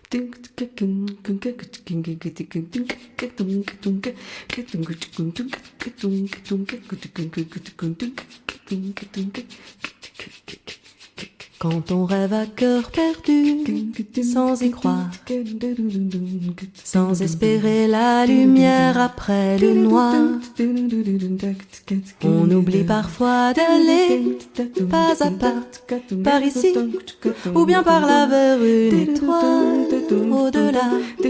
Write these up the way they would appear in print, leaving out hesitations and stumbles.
Quand on rêve à cœur perdu, sans y croire, sans espérer la lumière après le noir, on oublie parfois d'aller pas à pas par ici, ou bien par là vers une étoile au-delà,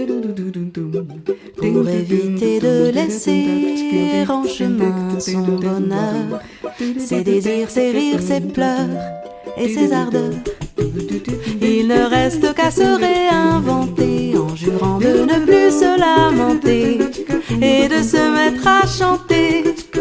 pour éviter de laisser en chemin son bonheur, ses désirs, ses rires, ses pleurs et ses ardeurs. Il ne reste qu'à se réinventer en jurant de ne plus se lamenter et de se mettre à chanter.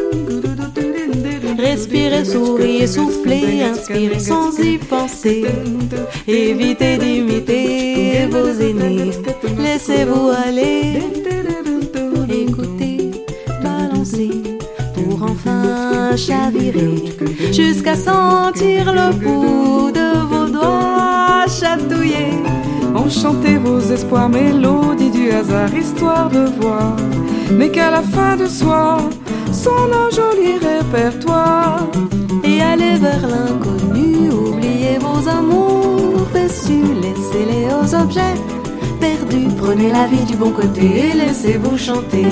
Respirez, souriez, soufflez, inspirez sans y penser. Évitez d'imiter vos aînés, laissez-vous aller. Écoutez, balancez pour enfin chavirer, jusqu'à sentir le bout de vos doigts chatouiller. Enchantez vos espoirs, mélodie du hasard, histoire de voir, mais qu'à la fin de soir, son un joli répertoire. Et allez vers l'inconnu, oubliez vos amours déçus, laissez-les aux objets perdus. Prenez la vie du bon côté et laissez-vous chanter.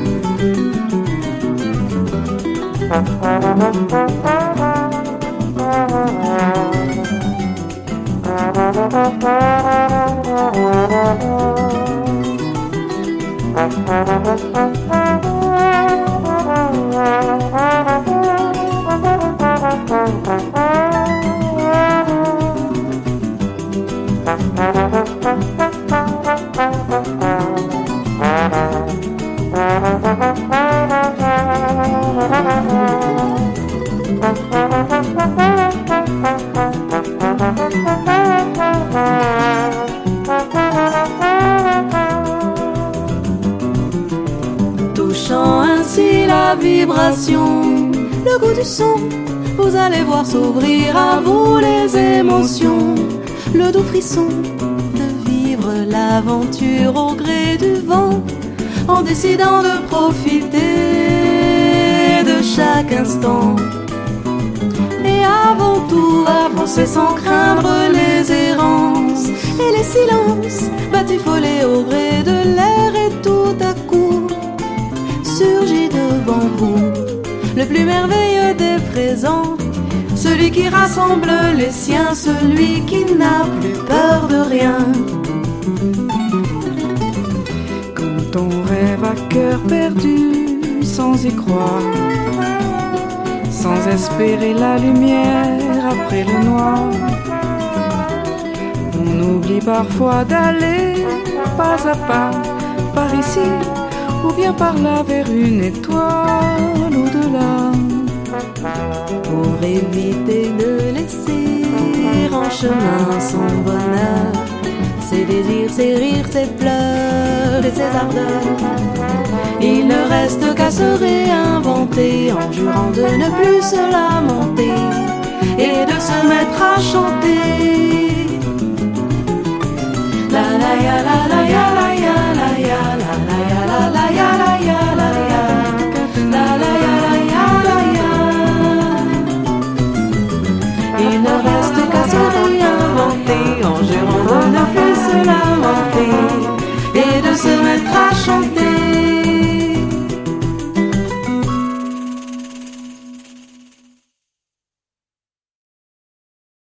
Touchant ainsi la vibration, le goût du son, vous allez voir s'ouvrir à vous les émotions, le doux frisson de vivre l'aventure au gré du vent, en décidant de profiter de chaque instant. Et avant tout, avancer sans craindre les errances et les silences, batifolés au gré de l'air, et tout à coup surgit devant vous le plus merveilleux des présents, celui qui rassemble les siens, celui qui n'a plus peur de rien. Quand on rêve à cœur perdu, sans y croire, sans espérer la lumière après le noir, on oublie parfois d'aller pas à pas par ici, ou bien par là vers une étoile au-delà, pour éviter de laisser en chemin son bonheur, ses désirs, ses rires, ses pleurs et ses ardeurs. Il ne reste qu'à se réinventer en jurant de ne plus se lamenter et de se mettre à chanter. La la ya la la ya la ya la ya la la ya la la ya la ya la ya la la ya la ya la ya. Il ne reste qu'à se réinventer en jurant de ne plus se lamenter et de se mettre à chanter.